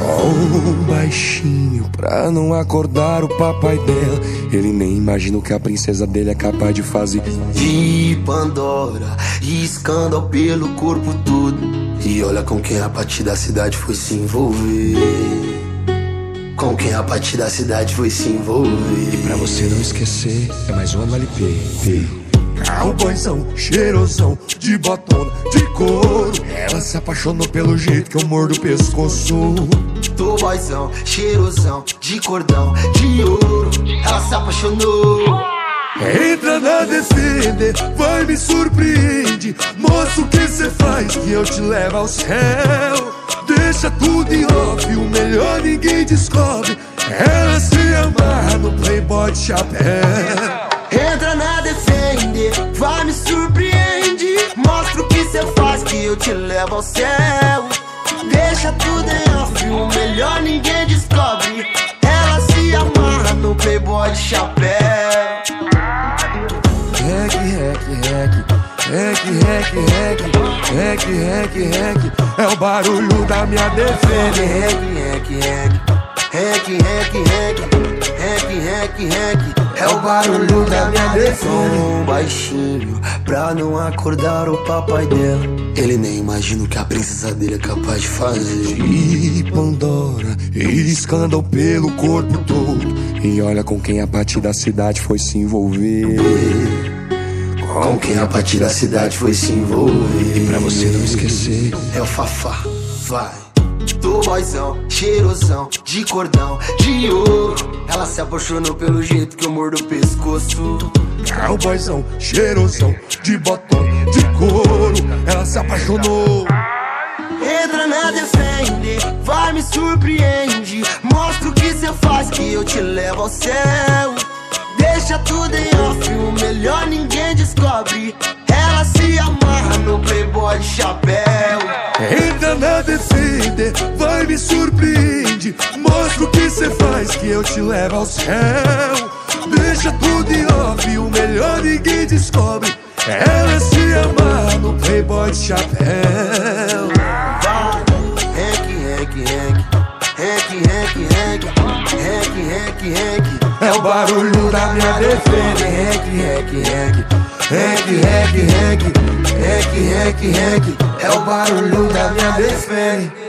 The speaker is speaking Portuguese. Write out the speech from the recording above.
Som baixinho pra não acordar o papai dela. Ele nem imagina o que a princesa dele é capaz de fazer. De Pandora e escândalo pelo corpo todo. E olha com quem a partir da cidade foi se envolver. Com quem a partir da cidade foi se envolver. E pra você não esquecer, é mais uma no LP. Cowboyzão, cheirosão, de botona, de couro. Ela se apaixonou pelo jeito que eu mordo o pescoço. Tô boyzão, cheirosão, de cordão, de ouro. Ela se apaixonou. Entra na Defender, vai me surpreende. Mostra o que cê faz que eu te levo ao céu. Deixa tudo em off, o melhor ninguém descobre. Ela se amarra no Playboy de chapéu. Entra na Defender, vai me surpreende. Mostra o que cê faz que eu te levo ao céu. Deixa tudo em off, o melhor ninguém descobre. Ela se amarra no Playboy de chapéu. Rec, é o barulho da minha Defender. É o barulho da minha Defender. Som baixinho pra não acordar o papai dela. Ele nem imagina o que a princesa dele é capaz de fazer. De Pandora e escândalo pelo corpo todo. E olha com quem a partir da cidade foi se envolver. Com quem a partir da cidade foi se envolver. E pra você não esquecer, é o Fafá, vai. Tô boyzão, cheirosão, de cordão, de ouro. Ela se apaixonou pelo jeito que eu mordo o pescoço. Cowboyzão, cheirosão, de botão, de couro. Ela se apaixonou. Entra na Defender, vai me surpreende. Mostra o que cê faz que eu te levo ao céu. Deixa tudo em off, o melhor ninguém descobre. Ela se amarra no Playboy de chapéu. Entra na Defender, vai me surpreende. Mostra o que cê faz que eu te levo ao céu. Deixa tudo em off, o melhor ninguém descobre. Ela se amarra no Playboy de chapéu. É o barulho da minha Defender. É o barulho da minha Defender.